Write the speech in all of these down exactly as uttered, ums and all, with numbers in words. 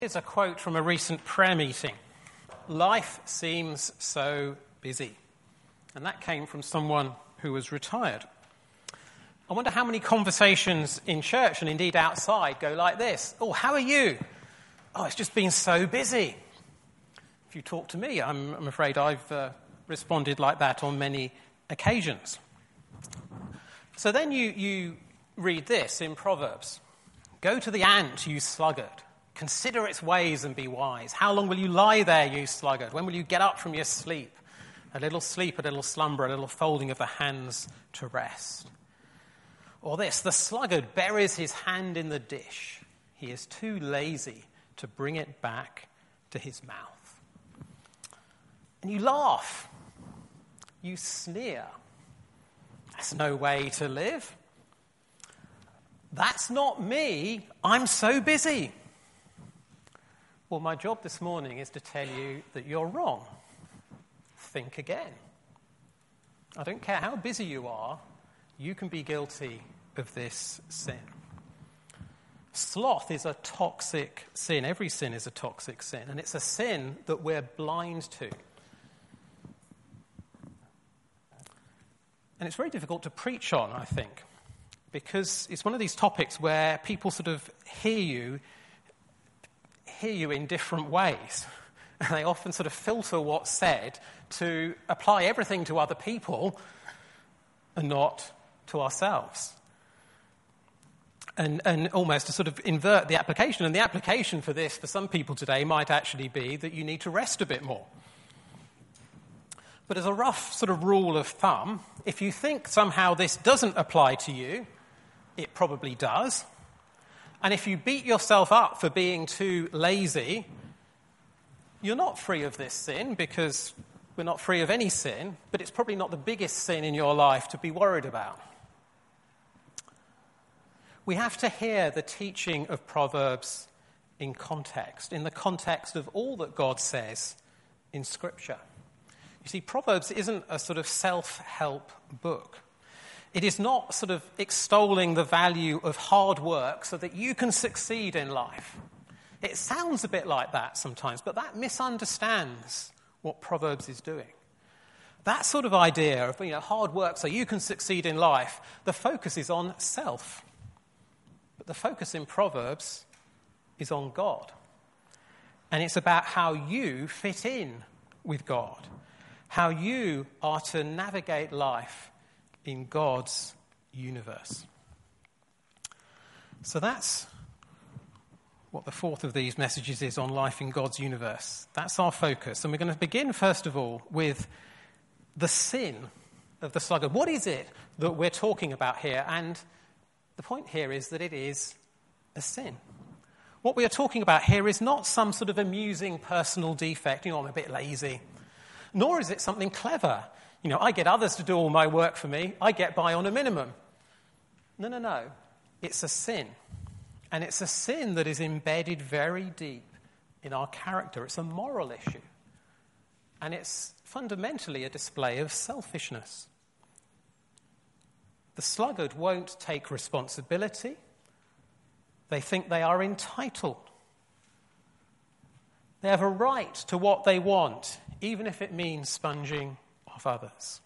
Here's a quote from a recent prayer meeting. Life seems so busy. And that came from someone who was retired. I wonder how many conversations in church and indeed outside go like this. Oh, how are you? Oh, it's just been so busy. If you talk to me, I'm, I'm afraid I've uh, responded like that on many occasions. So then you, you read this in Proverbs. Go to the ant, you sluggard. Consider its ways and be wise. How long will you lie there, you sluggard? When will you get up from your sleep? A little sleep, a little slumber, a little folding of the hands to rest. Or this, the sluggard buries his hand in the dish. He is too lazy to bring it back to his mouth. And you laugh. You sneer. That's no way to live. That's not me. I'm so busy. Well, my job this morning is to tell you that you're wrong. Think again. I don't care how busy you are, you can be guilty of this sin. Sloth is a toxic sin. Every sin is a toxic sin, and it's a sin that we're blind to. And it's very difficult to preach on, I think, because it's one of these topics where people sort of hear you hear you in different ways. And they often sort of filter what's said to apply everything to other people and not to ourselves. And, and almost to sort of invert the application. And the application for this, for some people today, might actually be that you need to rest a bit more. But as a rough sort of rule of thumb, if you think somehow this doesn't apply to you, it probably does. And if you beat yourself up for being too lazy, you're not free of this sin, because we're not free of any sin, but it's probably not the biggest sin in your life to be worried about. We have to hear the teaching of Proverbs in context, in the context of all that God says in Scripture. You see, Proverbs isn't a sort of self-help book. It is not sort of extolling the value of hard work so that you can succeed in life. It sounds a bit like that sometimes, but that misunderstands what Proverbs is doing. That sort of idea of, you know, hard work so you can succeed in life, the focus is on self. But the focus in Proverbs is on God. And it's about how you fit in with God, how you are to navigate life in God's universe. So that's what the fourth of these messages is on life in God's universe. That's our focus. And we're going to begin, first of all, with the sin of the sluggard. What is it that we're talking about here? And the point here is that it is a sin. What we are talking about here is not some sort of amusing personal defect. You know, I'm a bit lazy. Nor is it something clever. You know, I get others to do all my work for me. I get by on a minimum. No, no, no. It's a sin. And it's a sin that is embedded very deep in our character. It's a moral issue. And it's fundamentally a display of selfishness. The sluggard won't take responsibility. They think they are entitled. They have a right to what they want, even if it means sponging off others.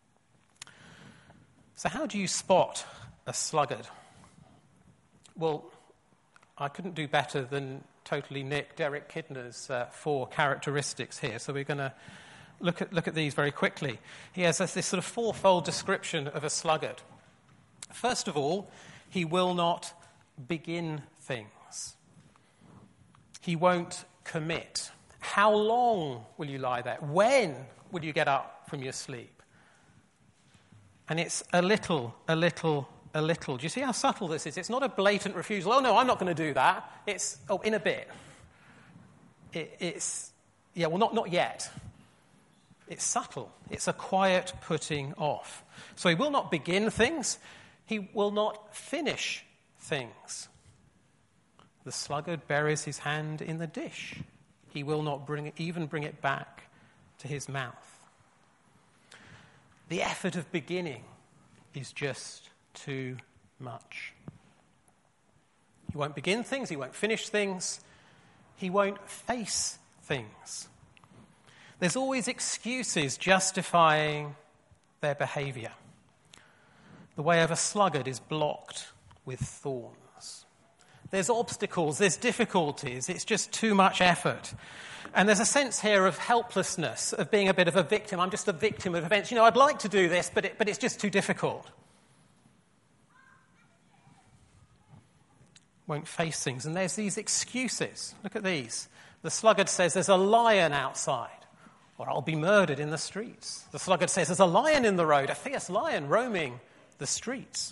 So how do you spot a sluggard? Well, I couldn't do better than totally nick Derek Kidner's uh, four characteristics here. So we're going to look at look at these very quickly. He has this sort of fourfold description of a sluggard. First of all, he will not begin things. He won't commit. How long will you lie there? When will you get up from your sleep? And it's a little, a little, a little. Do you see how subtle this is? It's not a blatant refusal. Oh, no, I'm not going to do that. It's, oh, in a bit. It, it's, yeah, well, not, not yet. It's subtle. It's a quiet putting off. So he will not begin things. He will not finish things. The sluggard buries his hand in the dish. He will not bring, even bring it back to his mouth. The effort of beginning is just too much. He won't begin things, he won't finish things. He won't face things. There's always excuses justifying their behaviour. The way of a sluggard is blocked with thorns. There's obstacles, there's difficulties, it's just too much effort. And there's a sense here of helplessness, of being a bit of a victim. I'm just a victim of events. You know, I'd like to do this, but, it, but it's just too difficult. Won't face things. And there's these excuses. Look at these. The sluggard says there's a lion outside, or I'll be murdered in the streets. The sluggard says there's a lion in the road, a fierce lion roaming the streets.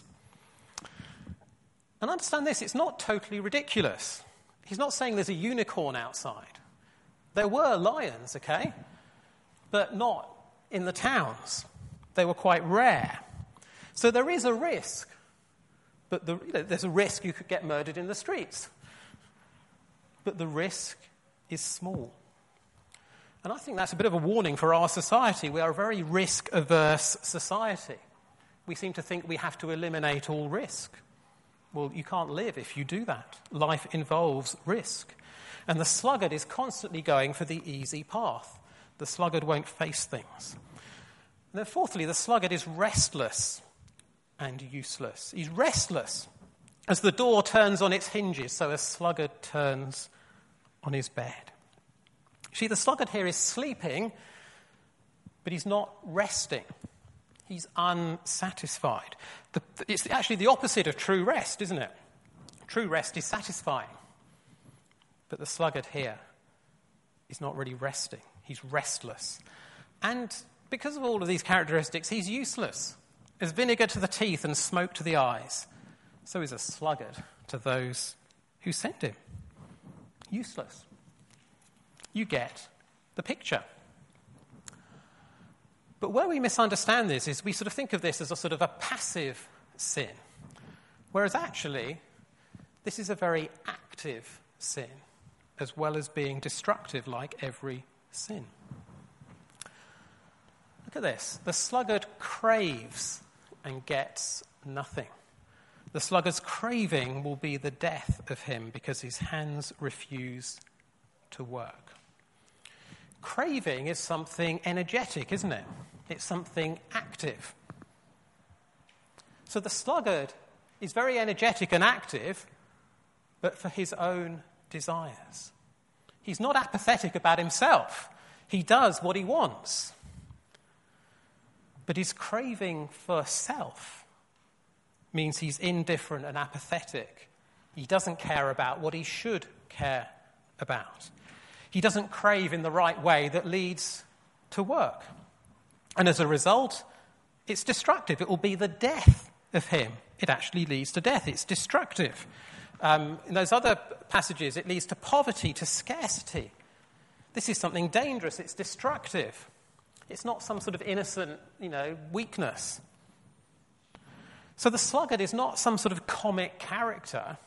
And understand this, it's not totally ridiculous. He's not saying there's a unicorn outside. There were lions, okay, but not in the towns. They were quite rare. So there is a risk, but the, you know, there's a risk you could get murdered in the streets. But the risk is small. And I think that's a bit of a warning for our society. We are a very risk-averse society. We seem to think we have to eliminate all risk. Well, you can't live if you do that. Life involves risk. And the sluggard is constantly going for the easy path. The sluggard won't face things. And then fourthly, the sluggard is restless and useless. He's restless. As the door turns on its hinges, so a sluggard turns on his bed. See, the sluggard here is sleeping, but he's not resting. He's unsatisfied. The, it's actually the opposite of true rest, isn't it? True rest is satisfying. But the sluggard here is not really resting. He's restless. And because of all of these characteristics, he's useless. As vinegar to the teeth and smoke to the eyes, so is a sluggard to those who sent him. Useless. You get the picture. But where we misunderstand this is we sort of think of this as a sort of a passive sin, whereas actually this is a very active sin, as well as being destructive like every sin. Look at this. The sluggard craves and gets nothing. The sluggard's craving will be the death of him because his hands refuse to work. Craving is something energetic, isn't it? It's something active. So the sluggard is very energetic and active, but for his own desires. He's not apathetic about himself. He does what he wants. But his craving for self means he's indifferent and apathetic. He doesn't care about what he should care about. He doesn't crave in the right way that leads to work. And as a result, it's destructive. It will be the death of him. It actually leads to death. It's destructive. Um, in those other passages, it leads to poverty, to scarcity. This is something dangerous. It's destructive. It's not some sort of innocent, you know, weakness. So the sluggard is not some sort of comic character.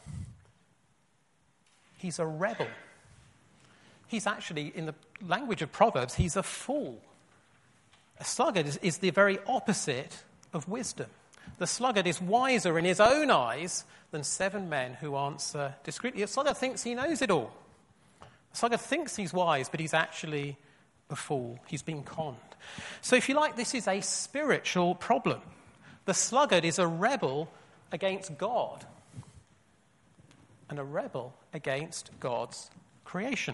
He's a rebel. He's actually, in the language of Proverbs, he's a fool. A sluggard is, is the very opposite of wisdom. The sluggard is wiser in his own eyes than seven men who answer discreetly. The sluggard thinks he knows it all. The sluggard thinks he's wise, but he's actually a fool. He's been conned. So if you like, this is a spiritual problem. The sluggard is a rebel against God and a rebel against God's creation.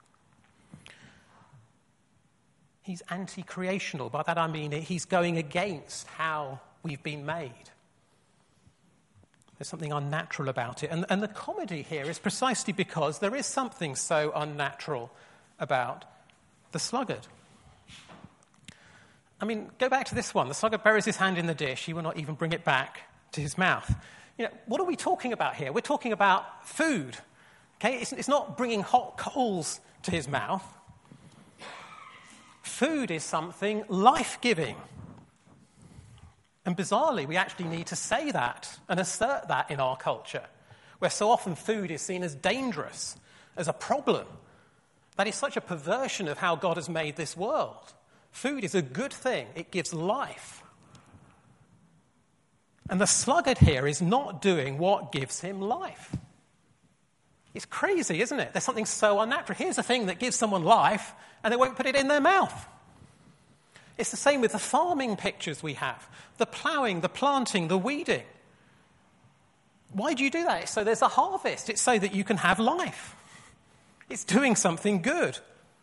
He's anti-creational. By that I mean he's going against how we've been made. There's something unnatural about it. And, and the comedy here is precisely because there is something so unnatural about the sluggard. I mean, go back to this one. The sluggard buries his hand in the dish. He will not even bring it back to his mouth. You know, what are we talking about here? We're talking about food. Okay, it's, it's not bringing hot coals to his mouth. Food is something life-giving. And bizarrely, we actually need to say that and assert that in our culture, where so often food is seen as dangerous, as a problem. That is such a perversion of how God has made this world. Food is a good thing. It gives life. And the sluggard here is not doing what gives him life. It's crazy, isn't it? There's something so unnatural. Here's a thing that gives someone life, and they won't put it in their mouth. It's the same with the farming pictures we have. The ploughing, the planting, the weeding. Why do you do that? It's so there's a harvest. It's so that you can have life. It's doing something good.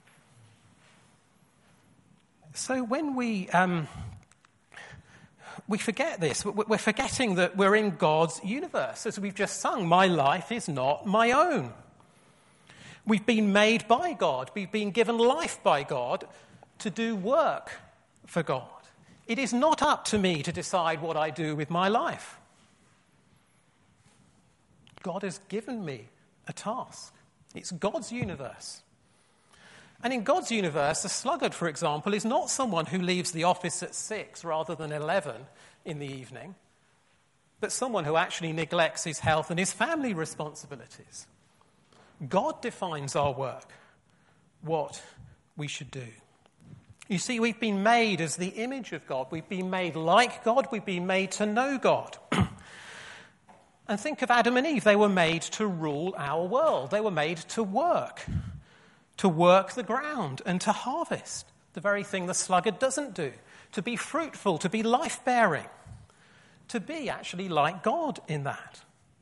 So when we um, we forget this, we're forgetting that we're in God's universe. As we've just sung, my life is not my own. We've been made by God. We've been given life by God to do work for God. It is not up to me to decide what I do with my life. God has given me a task. It's God's universe. And in God's universe, a sluggard, for example, is not someone who leaves the office at six rather than eleven in the evening, but someone who actually neglects his health and his family responsibilities. God defines our work, what we should do. You see, we've been made as the image of God. We've been made like God. We've been made to know God. And think of Adam and Eve. They were made to rule our world. They were made to work, to work the ground and to harvest, the very thing the sluggard doesn't do, to be fruitful, to be life-bearing, to be actually like God in that.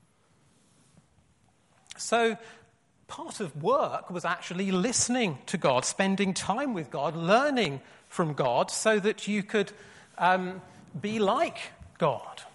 So part of work was actually listening to God, spending time with God, learning from God so that you could um, be like God.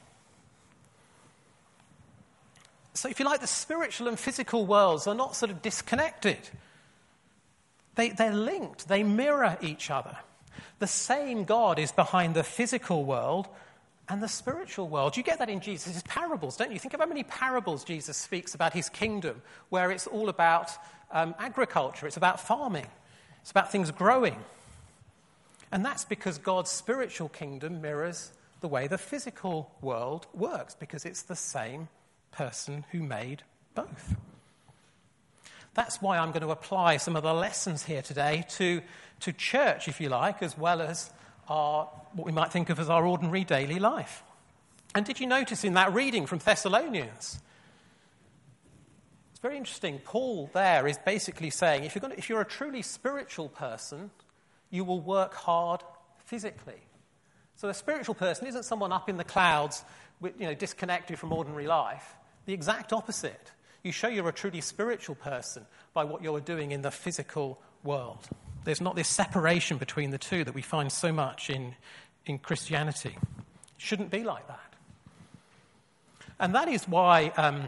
So if you like, the spiritual and physical worlds are not sort of disconnected. They, they're linked. They mirror each other. The same God is behind the physical world and the spiritual world. You get that in Jesus' parables, don't you? Think of how many parables Jesus speaks about his kingdom, where it's all about um, agriculture, it's about farming, it's about things growing. And that's because God's spiritual kingdom mirrors the way the physical world works, because it's the same person who made both. That's why I'm going to apply some of the lessons here today to, to church, if you like, as well as our, what we might think of as our ordinary daily life. And did you notice in that reading from Thessalonians? It's very interesting. Paul there is basically saying, if you're, going to, if you're a truly spiritual person, you will work hard physically. So a spiritual person isn't someone up in the clouds, you know, disconnected from ordinary life. The exact opposite. You show you're a truly spiritual person by what you're doing in the physical world. There's not this separation between the two that we find so much in, in Christianity. It shouldn't be like that. And that is why um,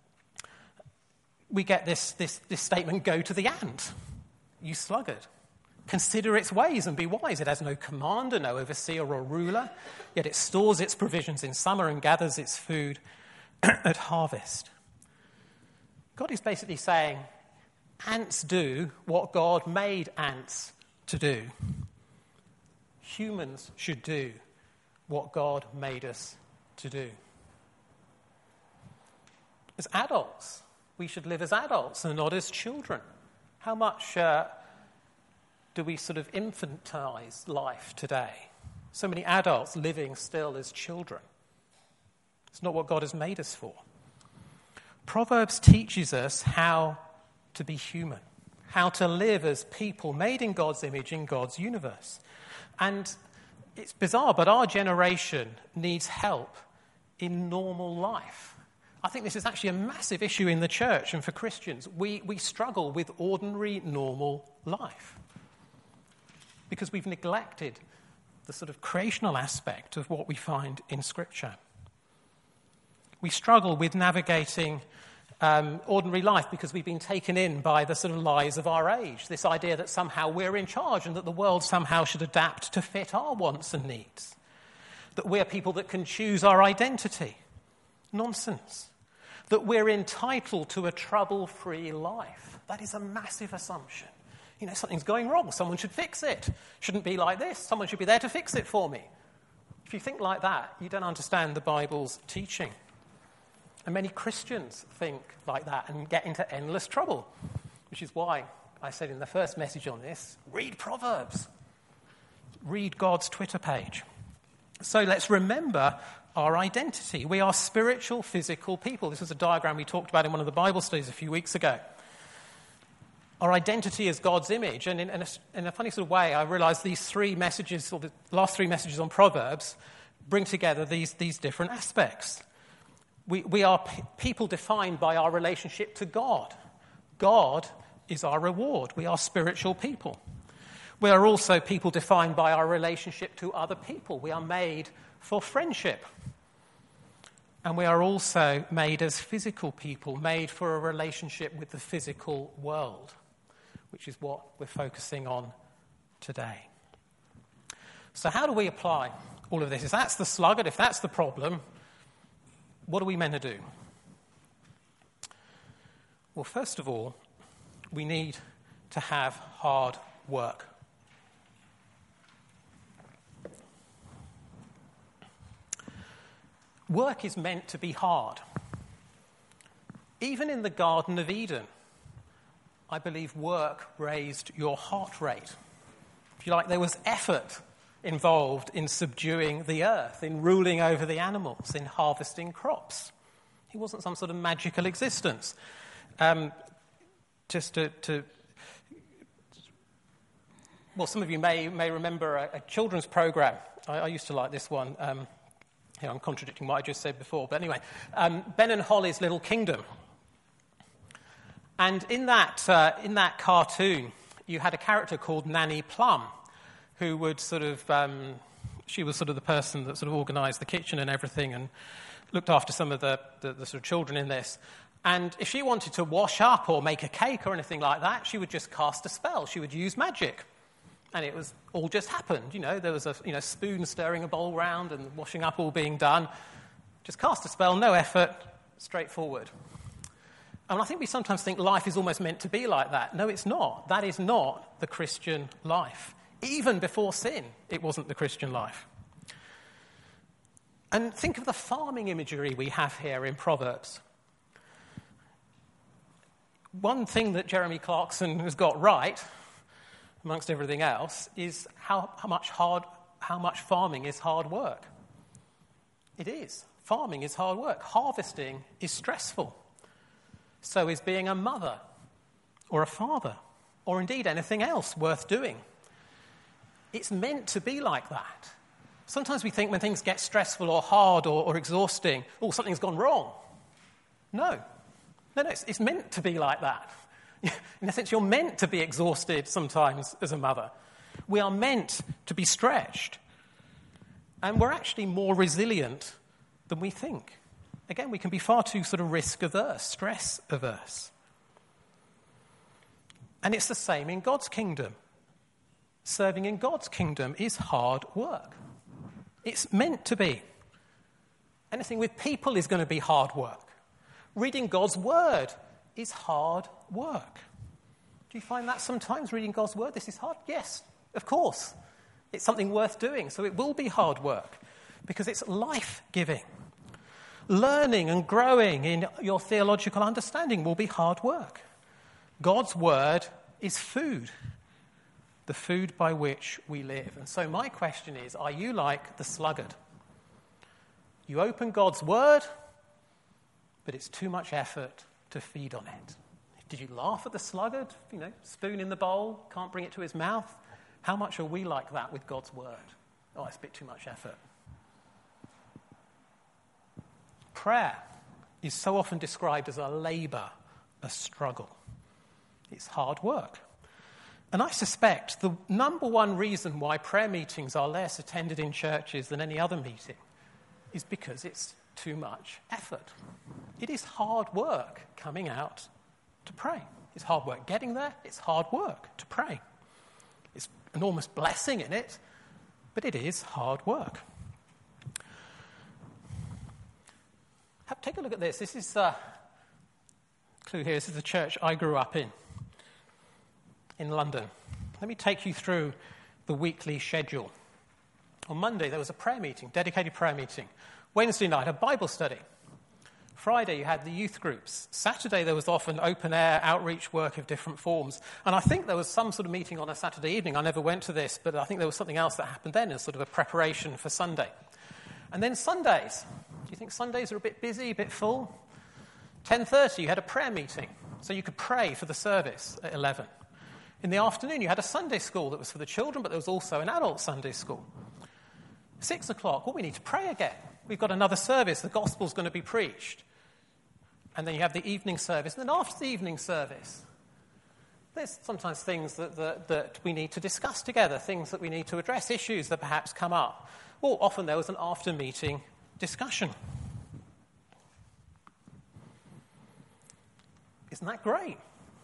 we get this, this, this statement, go to the ant, you sluggard. Consider its ways and be wise. It has no commander, no overseer or ruler, yet it stores its provisions in summer and gathers its food at harvest. God is basically saying, ants do what God made ants to do. Humans should do what God made us to do. As adults, we should live as adults and not as children. How much uh, do we sort of infantilize life today? So many adults living still as children. It's not what God has made us for. Proverbs teaches us how to be human, how to live as people made in God's image in God's universe. And it's bizarre, but our generation needs help in normal life. I think this is actually a massive issue in the church and for Christians. We, we struggle with ordinary, normal life because we've neglected the sort of creational aspect of what we find in Scripture. We struggle with navigating um, ordinary life because we've been taken in by the sort of lies of our age, this idea that somehow we're in charge and that the world somehow should adapt to fit our wants and needs, that we're people that can choose our identity. Nonsense. That we're entitled to a trouble-free life. That is a massive assumption. You know, something's going wrong. Someone should fix it. Shouldn't be like this. Someone should be there to fix it for me. If you think like that, you don't understand the Bible's teaching. And many Christians think like that and get into endless trouble, which is why I said in the first message on this, read Proverbs. Read God's Twitter page. So let's remember our identity. We are spiritual, physical people. This was a diagram we talked about in one of the Bible studies a few weeks ago. Our identity is God's image. And in, in, a, in a funny sort of way, I realized these three messages, or the last three messages on Proverbs, bring together these, these different aspects. We, we are p- people defined by our relationship to God. God is our reward. We are spiritual people. We are also people defined by our relationship to other people. We are made for friendship. And we are also made as physical people, made for a relationship with the physical world, which is what we're focusing on today. So how do we apply all of this? If that's the sluggard, if that's the problem, what are we meant to do? Well, first of all, we need to have hard work. Work is meant to be hard. Even in the Garden of Eden, I believe work raised your heart rate. If you like, there was effort involved in subduing the earth, in ruling over the animals, in harvesting crops. It wasn't some sort of magical existence. Um, just to, to, well, some of you may may remember a, a children's program. I, I used to like this one. Um, here I'm contradicting what I just said before, but anyway, um, Ben and Holly's Little Kingdom. And in that uh, in that cartoon, you had a character called Nanny Plum, who would sort of, um, she was sort of the person that sort of organised the kitchen and everything and looked after some of the, the, the sort of children in this. And if she wanted to wash up or make a cake or anything like that, she would just cast a spell. She would use magic. And it was all just happened. You know, there was a you know spoon stirring a bowl round and washing up all being done. Just cast a spell, no effort, straightforward. And I think we sometimes think life is almost meant to be like that. No, it's not. That is not the Christian life. Even before sin, it wasn't the Christian life. And think of the farming imagery we have here in Proverbs. One thing that Jeremy Clarkson has got right, amongst everything else, is how, how much hard, how much farming is hard work. It is. Farming is hard work. Harvesting is stressful. So is being a mother or a father, or indeed anything else worth doing. It's meant to be like that. Sometimes we think when things get stressful or hard or, or exhausting, oh, something's gone wrong. No. No, no, it's, it's meant to be like that. In a sense, you're meant to be exhausted sometimes as a mother. We are meant to be stretched. And we're actually more resilient than we think. Again, we can be far too sort of risk-averse, stress-averse. And it's the same in God's kingdom. Serving in God's kingdom is hard work. It's meant to be. Anything with people is going to be hard work. Reading God's word is hard work. Do you find that sometimes, reading God's word, this is hard? Yes, of course. It's something worth doing, so it will be hard work because it's life-giving. Learning and growing in your theological understanding will be hard work. God's word is food, the food by which we live. And so my question is, are you like the sluggard? You open God's word, but it's too much effort to feed on it. Did you laugh at the sluggard? You know, spoon in the bowl, can't bring it to his mouth. How much are we like that with God's word? Oh, it's a bit too much effort. Prayer is so often described as a labour, a struggle. It's hard work. And I suspect the number one reason why prayer meetings are less attended in churches than any other meeting is because it's too much effort. It is hard work coming out to pray. It's hard work getting there. It's hard work to pray. It's enormous blessing in it, but it is hard work. Have, take a look at this. This is a clue here. This is the church I grew up in, in London. Let me take you through the weekly schedule. On Monday, there was a prayer meeting, dedicated prayer meeting. Wednesday night, a Bible study. Friday, you had the youth groups. Saturday, there was often open-air outreach work of different forms. And I think there was some sort of meeting on a Saturday evening. I never went to this, but I think there was something else that happened then as sort of a preparation for Sunday. And then Sundays. Do you think Sundays are a bit busy, a bit full? ten thirty, you had a prayer meeting, so you could pray for the service at eleven. In the afternoon, you had a Sunday school that was for the children, but there was also an adult Sunday school. Six o'clock, well, we need to pray again. We've got another service. The gospel's going to be preached. And then you have the evening service. And then after the evening service, there's sometimes things that, that, that we need to discuss together, things that we need to address, issues that perhaps come up. Well, often there was an after-meeting discussion. Isn't that great?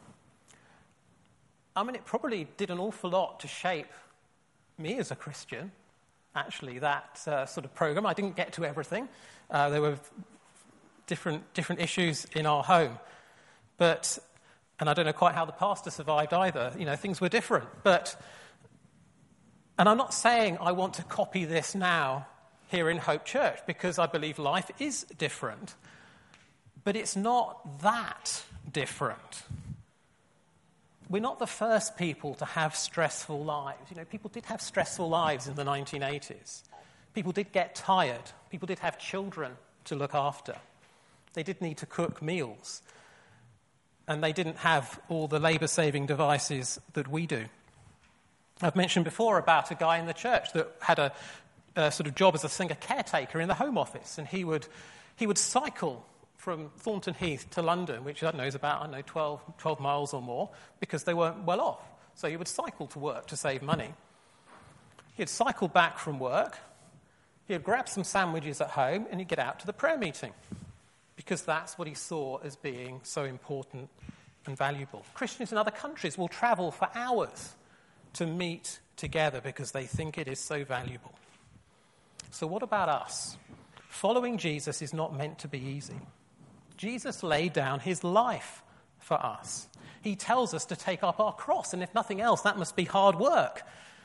I mean, it probably did an awful lot to shape me as a Christian, actually, that uh, sort of program. I didn't get to everything. Uh, there were different different issues in our home. But, and I don't know quite how the pastor survived either. You know, things were different. But, and I'm not saying I want to copy this now here in Hope Church, because I believe life is different. But it's not that different. We're not the first people to have stressful lives. You know, people did have stressful lives in the nineteen eighties. People did get tired. People did have children to look after. They did need to cook meals. And they didn't have all the labour-saving devices that we do. I've mentioned before about a guy in the church that had a, a sort of job as a singer caretaker in the Home Office, and he would he would cycle from Thornton Heath to London, which I don't know is about, I don't know, twelve, twelve miles or more, because they weren't well off. So he would cycle to work to save money. He'd cycle back from work, he'd grab some sandwiches at home, and he'd get out to the prayer meeting, because that's what he saw as being so important and valuable. Christians in other countries will travel for hours to meet together because they think it is so valuable. So what about us? Following Jesus is not meant to be easy. Jesus laid down his life for us. He tells us to take up our cross, and if nothing else, that must be hard work.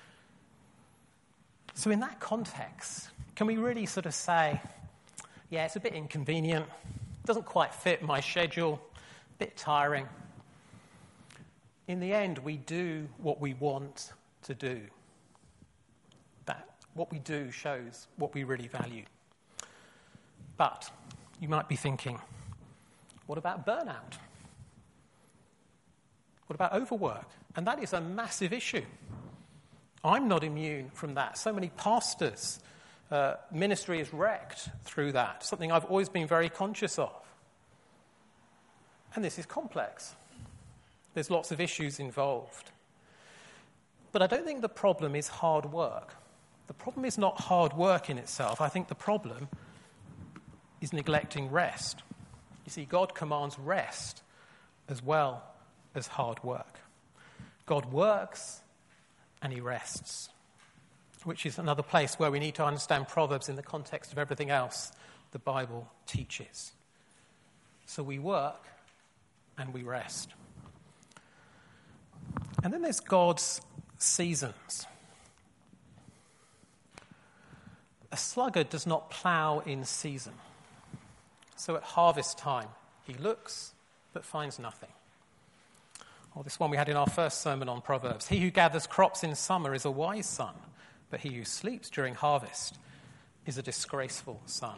So in that context, can we really sort of say, yeah, it's a bit inconvenient, doesn't quite fit my schedule, a bit tiring. In the end, we do what we want to do. That what we do shows what we really value. But you might be thinking, what about burnout? What about overwork? And that is a massive issue. I'm not immune from that. So many pastors, uh, ministry is wrecked through that, something I've always been very conscious of. And this is complex. There's lots of issues involved. But I don't think the problem is hard work. The problem is not hard work in itself. I think the problem is neglecting rest. You see, God commands rest as well as hard work. God works and he rests, which is another place where we need to understand Proverbs in the context of everything else the Bible teaches. So we work and we rest. And then there's God's seasons. A sluggard does not plough in season. So at harvest time, he looks but finds nothing. Or this one we had in our first sermon on Proverbs. He who gathers crops in summer is a wise son, but he who sleeps during harvest is a disgraceful son.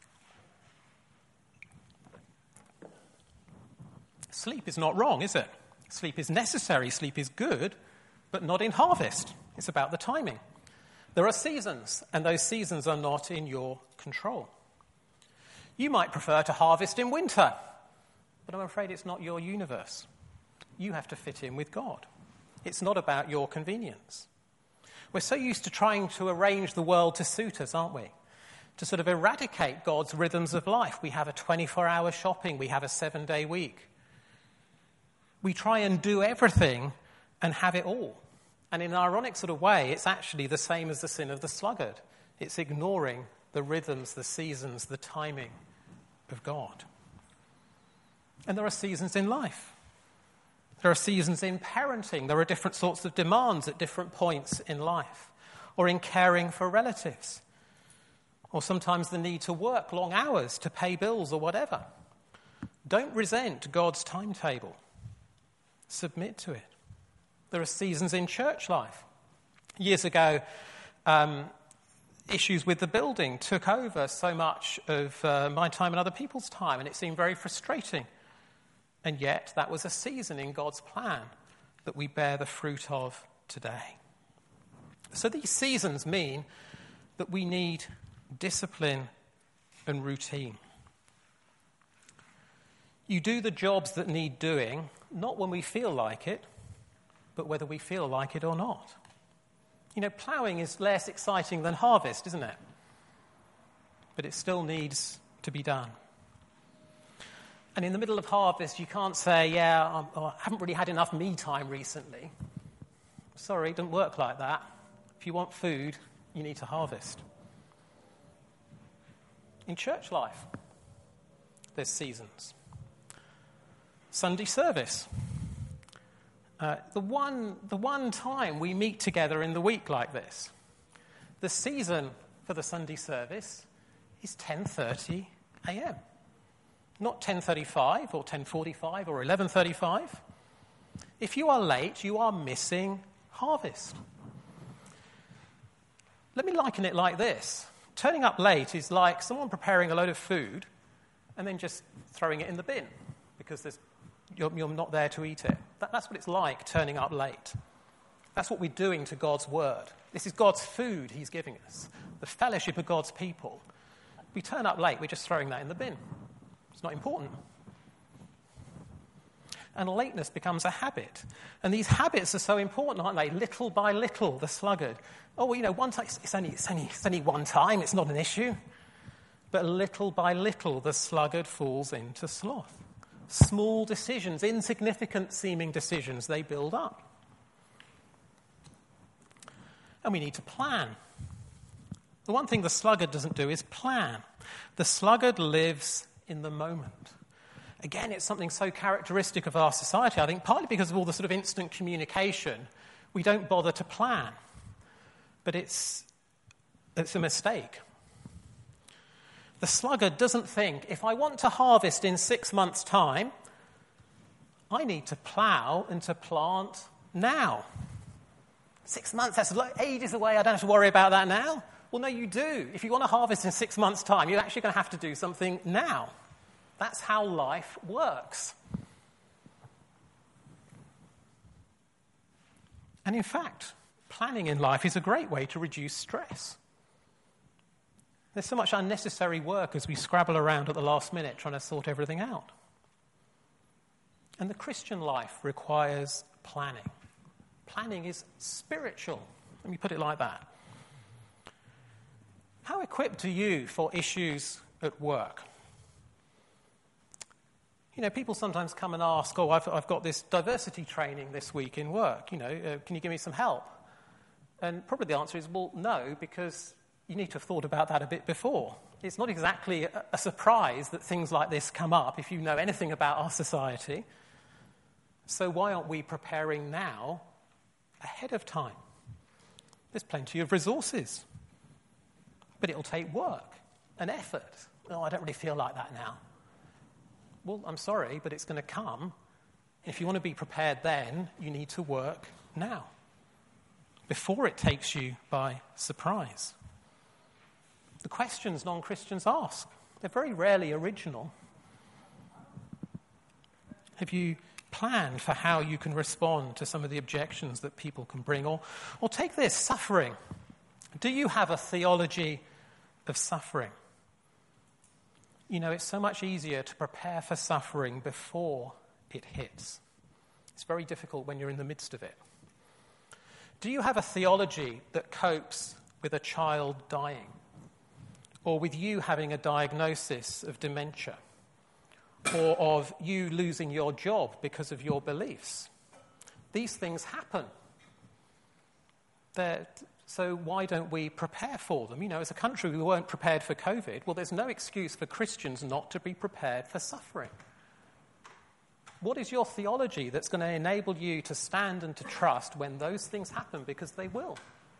Sleep is not wrong, is it? Sleep is necessary, sleep is good, but not in harvest. It's about the timing. There are seasons, and those seasons are not in your control. You might prefer to harvest in winter, but I'm afraid it's not your universe. You have to fit in with God. It's not about your convenience. We're so used to trying to arrange the world to suit us, aren't we? To sort of eradicate God's rhythms of life. We have a twenty-four hour shopping. We have a seven-day week. We try and do everything and have it all. And in an ironic sort of way, it's actually the same as the sin of the sluggard. It's ignoring the rhythms, the seasons, the timing of God. And there are seasons in life. There are seasons in parenting. There are different sorts of demands at different points in life. Or in caring for relatives. Or sometimes the need to work long hours to pay bills or whatever. Don't resent God's timetable. Submit to it. There are seasons in church life. Years ago, um, issues with the building took over so much of uh, my time and other people's time, and it seemed very frustrating. And yet, that was a season in God's plan that we bear the fruit of today. So these seasons mean that we need discipline and routine. You do the jobs that need doing, not when we feel like it, but whether we feel like it or not. You know, ploughing is less exciting than harvest, isn't it? But it still needs to be done. And in the middle of harvest, you can't say, yeah, I'm, oh, I haven't really had enough me time recently. Sorry, it doesn't work like that. If you want food, you need to harvest. In church life, there's seasons. Sunday service. Uh, the one, the one time we meet together in the week like this, the season for the Sunday service is ten thirty a.m. Not ten thirty-five or ten forty-five or eleven thirty-five. If you are late, you are missing harvest. Let me liken it like this. Turning up late is like someone preparing a load of food and then just throwing it in the bin because there's You're, you're not there to eat it. That, that's what it's like, turning up late. That's what we're doing to God's word. This is God's food he's giving us, the fellowship of God's people. We turn up late, we're just throwing that in the bin. It's not important. And lateness becomes a habit. And these habits are so important, aren't they? Little by little, the sluggard. Oh, well, you know, one time, it's only, it's only, it's only one time, it's not an issue. But little by little, the sluggard falls into sloth. Small decisions, insignificant seeming decisions, they build up. And we need to plan. The one thing the sluggard doesn't do is plan. The sluggard lives in the moment. Again, it's something so characteristic of our society, I think, partly because of all the sort of instant communication. We don't bother to plan. But it's, it's a mistake. The sluggard doesn't think, if I want to harvest in six months' time, I need to plough and to plant now. Six months, that's ages away, I don't have to worry about that now. Well, no, you do. If you want to harvest in six months' time, you're actually going to have to do something now. That's how life works. And in fact, planning in life is a great way to reduce stress. There's so much unnecessary work as we scrabble around at the last minute trying to sort everything out. And the Christian life requires planning. Planning is spiritual. Let me put it like that. How equipped are you for issues at work? You know, people sometimes come and ask, oh, I've, I've got this diversity training this week in work. You know, uh, can you give me some help? And probably the answer is, well, no, because you need to have thought about that a bit before. It's not exactly a, a surprise that things like this come up if you know anything about our society. So why aren't we preparing now ahead of time? There's plenty of resources. But it'll take work and effort. Oh, I don't really feel like that now. Well, I'm sorry, but it's going to come. If you want to be prepared then, you need to work now, before it takes you by surprise. The questions non-Christians ask, they're very rarely original. Have you planned for how you can respond to some of the objections that people can bring? Or, or take this, suffering. Do you have a theology of suffering? You know, it's so much easier to prepare for suffering before it hits. It's very difficult when you're in the midst of it. Do you have a theology that copes with a child dying? Or with you having a diagnosis of dementia? Or of you losing your job because of your beliefs? These things happen. They're, so why don't we prepare for them? You know, as a country, we weren't prepared for COVID. Well, there's no excuse for Christians not to be prepared for suffering. What is your theology that's going to enable you to stand and to trust when those things happen? Because they will.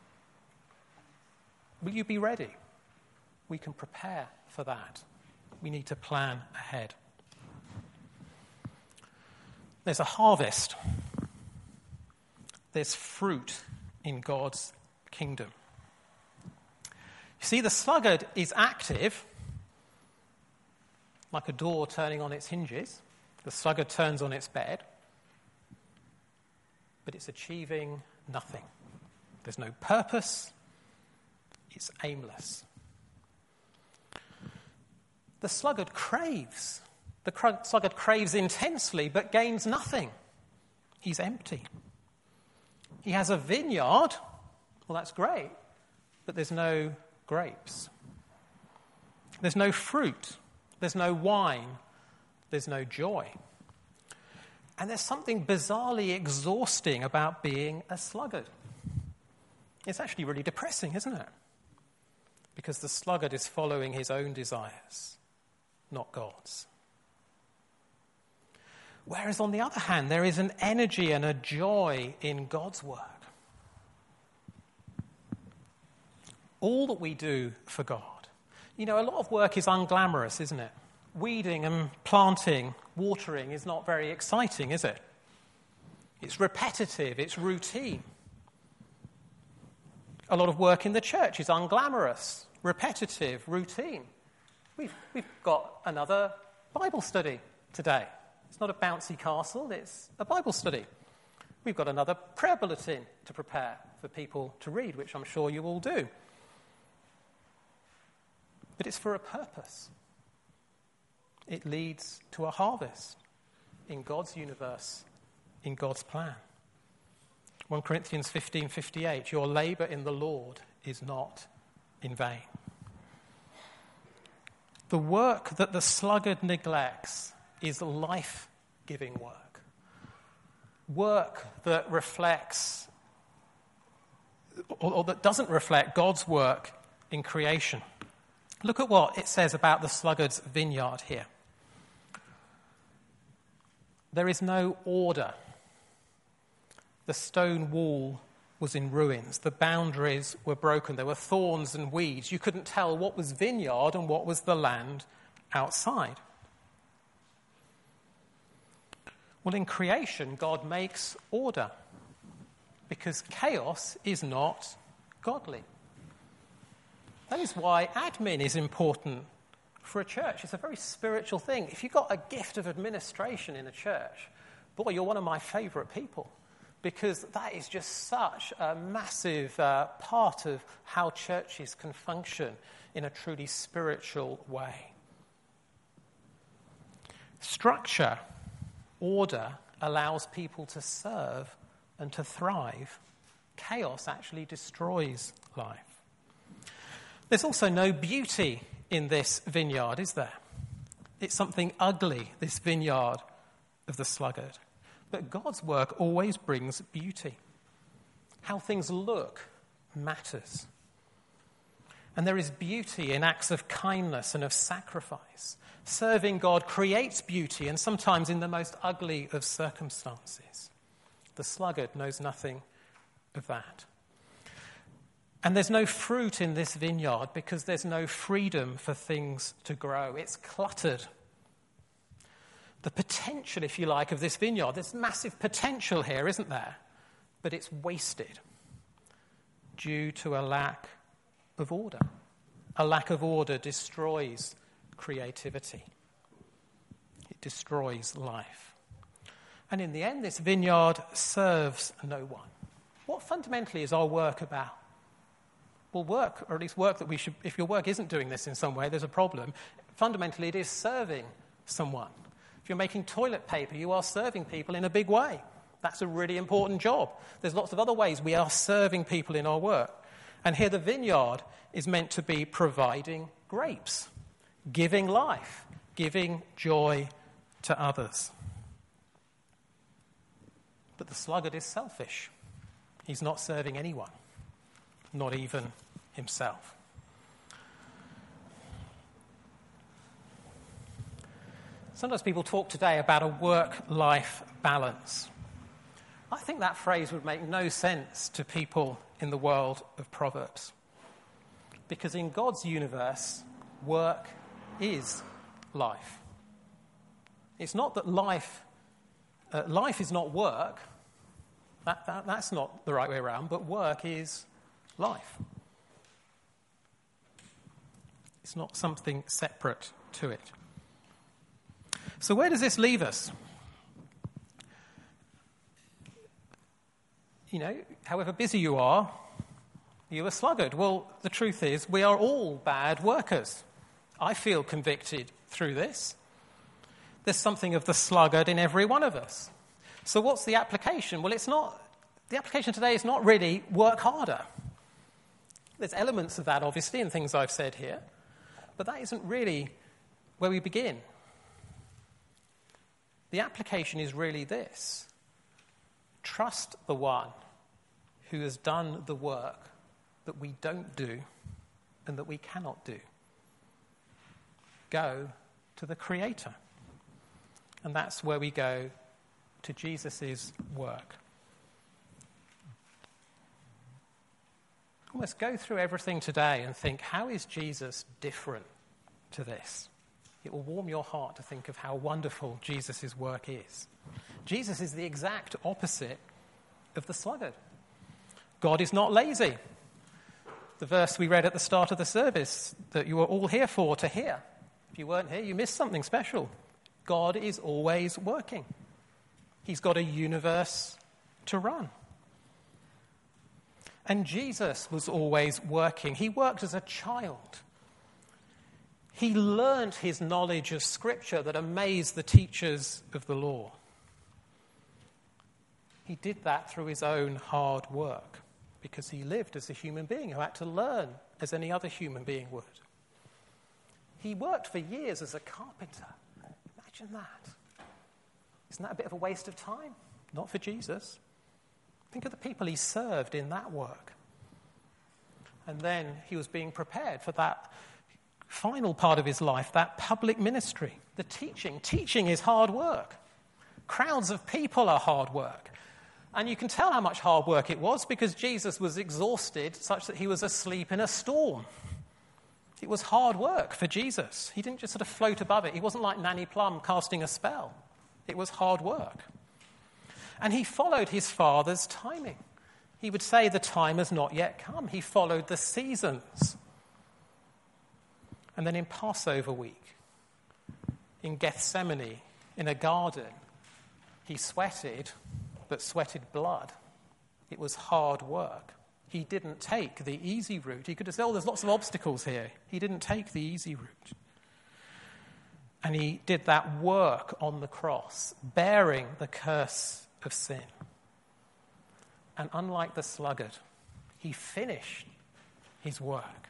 Will you be ready? We can prepare for that. We need to plan ahead. There's a harvest. There's fruit in God's kingdom. You see, the sluggard is active, like a door turning on its hinges. The sluggard turns on its bed, but it's achieving nothing. There's no purpose. It's aimless. The sluggard craves. The cr- sluggard craves intensely, but gains nothing. He's empty. He has a vineyard. Well, that's great, but there's no grapes. There's no fruit. There's no wine. There's no joy. And there's something bizarrely exhausting about being a sluggard. It's actually really depressing, isn't it? Because the sluggard is following his own desires, not God's. Whereas on the other hand, there is an energy and a joy in God's work. All that we do for God. You know, a lot of work is unglamorous, isn't it? Weeding and planting, watering is not very exciting, is it? It's repetitive, it's routine. A lot of work in the church is unglamorous, repetitive, routine. We've, we've got another Bible study today. It's not a bouncy castle, it's a Bible study. We've got another prayer bulletin to prepare for people to read, which I'm sure you all do. But it's for a purpose. It leads to a harvest in God's universe, in God's plan. First Corinthians fifteen fifty-eight, your labour in the Lord is not in vain. The work that the sluggard neglects is life-giving work. Work that reflects, or, or that doesn't reflect God's work in creation. Look at what it says about the sluggard's vineyard here. There is no order. The stone wall was in ruins. The boundaries were broken. There were thorns and weeds. You couldn't tell what was vineyard and what was the land outside. Well, in creation, God makes order because chaos is not godly. That is why admin is important for a church. It's a very spiritual thing. If you've got a gift of administration in a church, boy, you're one of my favourite people, because that is just such a massive uh, part of how churches can function in a truly spiritual way. Structure, order, allows people to serve and to thrive. Chaos actually destroys life. There's also no beauty in this vineyard, is there? It's something ugly, this vineyard of the sluggard. But God's work always brings beauty. How things look matters. And there is beauty in acts of kindness and of sacrifice. Serving God creates beauty, and sometimes in the most ugly of circumstances. The sluggard knows nothing of that. And there's no fruit in this vineyard because there's no freedom for things to grow. It's cluttered. The potential, if you like, of this vineyard, there's massive potential here, isn't there? But it's wasted due to a lack of order. A lack of order destroys creativity. It destroys life. And in the end, this vineyard serves no one. What fundamentally is our work about? Well, work, or at least work that we should, if your work isn't doing this in some way, there's a problem. Fundamentally, it is serving someone. If you're making toilet paper, you are serving people in a big way. That's a really important job. There's lots of other ways we are serving people in our work. And here the vineyard is meant to be providing grapes, giving life, giving joy to others. But the sluggard is selfish. He's not serving anyone. Not even himself. Sometimes people talk today about a work-life balance. I think that phrase would make no sense to people in the world of Proverbs. Because in God's universe, work is life. It's not that life, uh, life is not work. That, that, that's not the right way around, but work is life. It's not something separate to it. So where does this leave us? You know, however busy you are, you are sluggard. Well, the truth is, we are all bad workers. I feel convicted through this. There's something of the sluggard in every one of us. So what's the application? Well, it's not, the application today is not really work harder. There's elements of that, obviously, in things I've said here, but that isn't really where we begin. The application is really this: trust the one who has done the work that we don't do and that we cannot do. Go to the Creator. And that's where we go to Jesus' work. Almost go through everything today and think, how is Jesus different to this? It will warm your heart to think of how wonderful Jesus' work is. Jesus is the exact opposite of the sluggard. God is not lazy. The verse we read at the start of the service that you were all here for, to hear. If you weren't here, you missed something special. God is always working. He's got a universe to run. And Jesus was always working. He worked as a child. He learned his knowledge of Scripture that amazed the teachers of the law. He did that through his own hard work because he lived as a human being who had to learn as any other human being would. He worked for years as a carpenter. Imagine that. Isn't that a bit of a waste of time? Not for Jesus. Think of the people he served in that work. And then he was being prepared for that final part of his life, that public ministry, the teaching. Teaching is hard work. Crowds of people are hard work. And you can tell how much hard work it was because Jesus was exhausted such that he was asleep in a storm. It was hard work for Jesus. He didn't just sort of float above it. He wasn't like Nanny Plum casting a spell. It was hard work. And he followed his Father's timing. He would say the time has not yet come. He followed the seasons. And then in Passover week, in Gethsemane, in a garden, he sweated, but sweated blood. It was hard work. He didn't take the easy route. He could have said, oh, there's lots of obstacles here. He didn't take the easy route. And he did that work on the cross, bearing the curse of sin. And unlike the sluggard, he finished his work.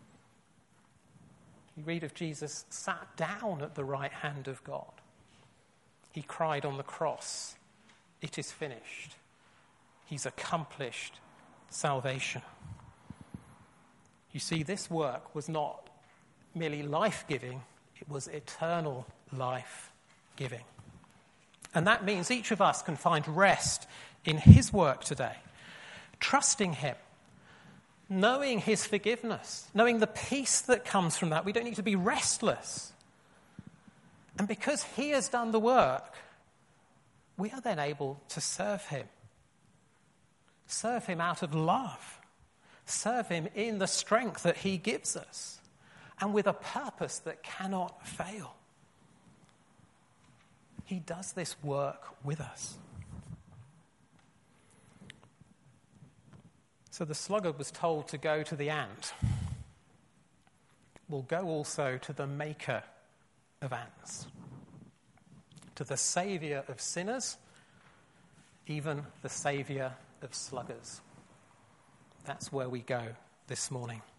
You read of Jesus sat down at the right hand of God. He cried on the cross, it is finished. He's accomplished salvation. You see, this work was not merely life-giving, it was eternal life-giving. And that means each of us can find rest in his work today, trusting him, knowing his forgiveness, knowing the peace that comes from that. We don't need to be restless. And because he has done the work, we are then able to serve him. Serve him out of love. Serve him in the strength that he gives us and with a purpose that cannot fail. He does this work with us. So the sluggard was told to go to the ant. We'll go also to the maker of ants, to the saviour of sinners, even the saviour of sluggards. That's where we go this morning.